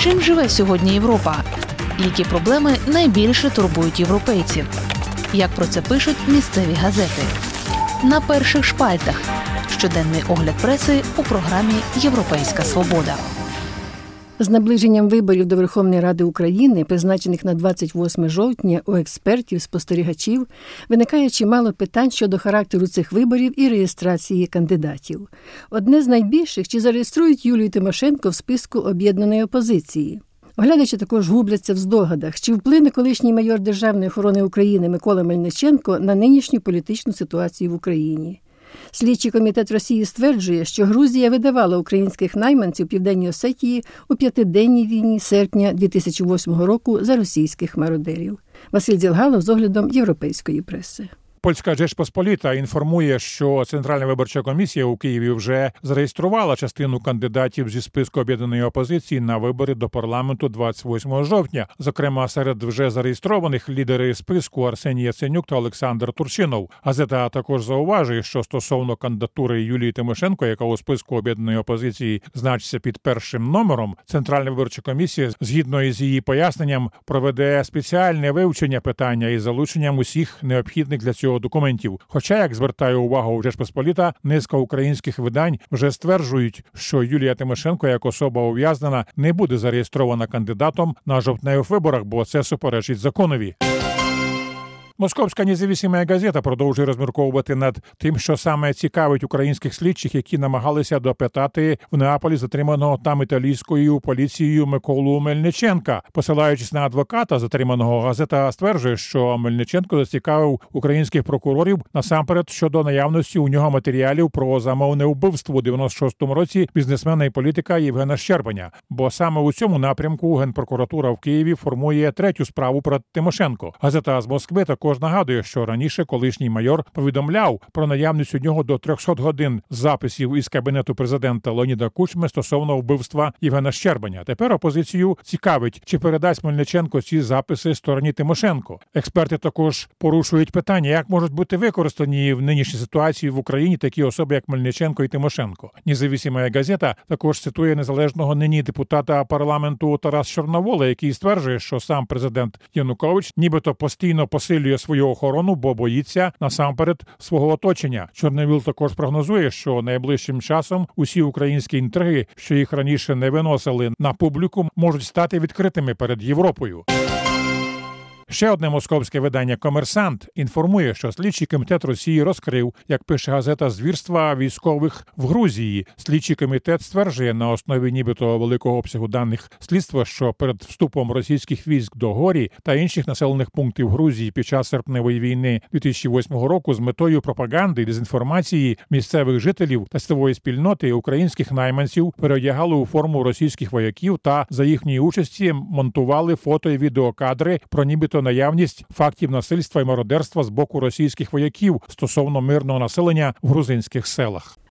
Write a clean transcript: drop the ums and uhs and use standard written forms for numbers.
Чим живе сьогодні Європа? Які проблеми найбільше турбують європейців? Як про це пишуть місцеві газети? На перших шпальтах. Щоденний огляд преси у програмі «Європейська свобода». З наближенням виборів до Верховної Ради України, призначених на 28 жовтня, у експертів, спостерігачів, виникає чимало питань щодо характеру цих виборів і реєстрації кандидатів. Одне з найбільших – чи зареєструють Юлію Тимошенко в списку об'єднаної опозиції. Оглядачі також губляться в здогадах, чи вплине колишній майор Державної охорони України Микола Мельниченко на нинішню політичну ситуацію в Україні. Слідчий комітет Росії стверджує, що Грузія видавала українських найманців Південній Осетії у п'ятиденній війні серпня 2008 року за російських мародерів. Василь Дзілгалов з оглядом європейської преси. Польська Жечпосполіта інформує, що Центральна виборча комісія у Києві вже зареєструвала частину кандидатів зі списку об'єднаної опозиції на вибори до парламенту 28 жовтня. Зокрема, серед вже зареєстрованих лідери списку Арсеній Яценюк та Олександр Турчинов. Газета також зауважує, що стосовно кандидатури Юлії Тимошенко, яка у списку об'єднаної опозиції значиться під першим номером, Центральна виборча комісія, згідно із її поясненням, проведе спеціальне вивчення питання із залученням усіх необхідних для цього документів. Хоча, як звертає увагу Жечпосполіта, низка українських видань вже стверджують, що Юлія Тимошенко як особа ув'язнена не буде зареєстрована кандидатом на жовтневих виборах, бо це суперечить законові. Московська независима газета продовжує розмірковувати над тим, що саме цікавить українських слідчих, які намагалися допитати в Неаполі затриманого там італійською поліцією Миколу Мельниченка. Посилаючись на адвоката затриманого, газета стверджує, що Мельниченко зацікавив українських прокурорів насамперед щодо наявності у нього матеріалів про замовне вбивство у 96-му році бізнесмена і політика Євгена Щербаня. Бо саме у цьому напрямку Генпрокуратура в Києві формує третю справу проти Тимошенко. Газета з Москви також нагадує, що раніше колишній майор повідомляв про наявність у нього до 300 годин записів із кабінету президента Леоніда Кучми стосовно вбивства Євгена Щербаня. Тепер опозицію цікавить, чи передасть Мельниченко ці записи стороні Тимошенко. Експерти також порушують питання, як можуть бути використані в нинішній ситуації в Україні такі особи, як Мельниченко і Тимошенко. Независима газета також цитує незалежного нині депутата парламенту Тараса Чорновола, який стверджує, що сам президент Янукович нібито постійно посилює свою охорону, бо боїться насамперед свого оточення. Чорновіл також прогнозує, що найближчим часом усі українські інтриги, що їх раніше не виносили на публіку, можуть стати відкритими перед Європою. Ще одне московське видання «Комерсант» інформує, що слідчий комітет Росії розкрив, як пише газета, звірства військових в Грузії. Слідчий комітет стверджує на основі нібито великого обсягу даних слідства, що перед вступом російських військ до Горі та інших населених пунктів Грузії під час серпневої війни 2008 року з метою пропаганди і дезінформації місцевих жителів та світової спільноти українських найманців переодягали у форму російських вояків та за їхньої участі монтували фото і відеокадри про нібито наявність фактів насильства і мародерства з боку російських вояків стосовно мирного населення в грузинських селах.